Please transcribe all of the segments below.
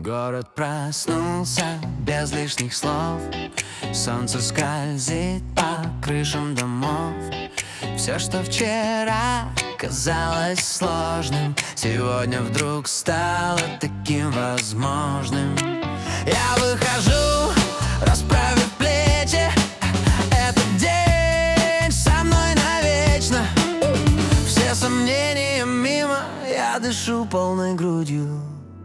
Город проснулся без лишних слов. Солнце скользит по крышам домов. Все, что вчера казалось сложным, сегодня вдруг стало таким возможным. Я выхожу, расправив плечи. Этот день со мной навечно. Все сомнения мимо, я дышу полной грудью.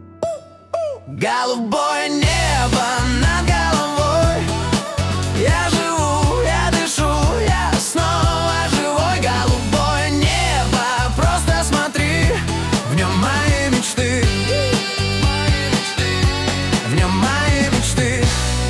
Голубое небо над головой. Я живу, я дышу, я снова живой. Голубое небо, просто смотри. В нем мои мечты, в нем мои мечты.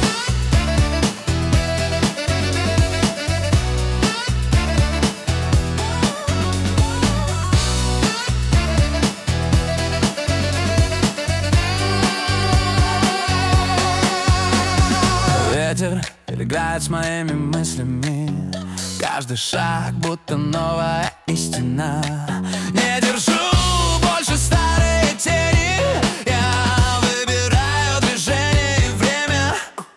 Ветер играет с моими мыслями. Каждый шаг будто новая истина. Не держу больше старые тени. Я выбираю движение и время.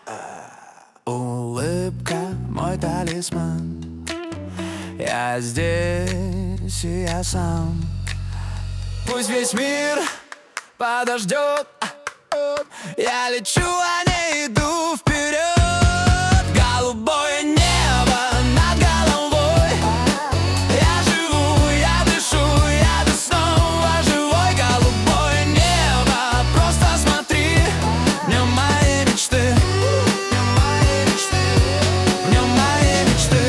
Улыбка мой талисман. Я здесь и я сам. Пусть весь мир подождет. Я лечу, а не иду вперед. Голубое небо над головой. Я живу, я дышу, я снова живой. Голубое небо, просто смотри. В нем мои мечты, в нем мои мечты, в нем мои мечты.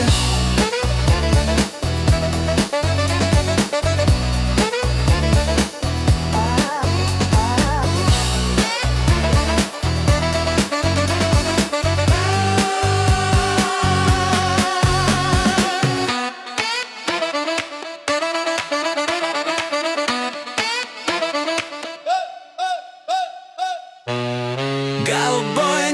Голубое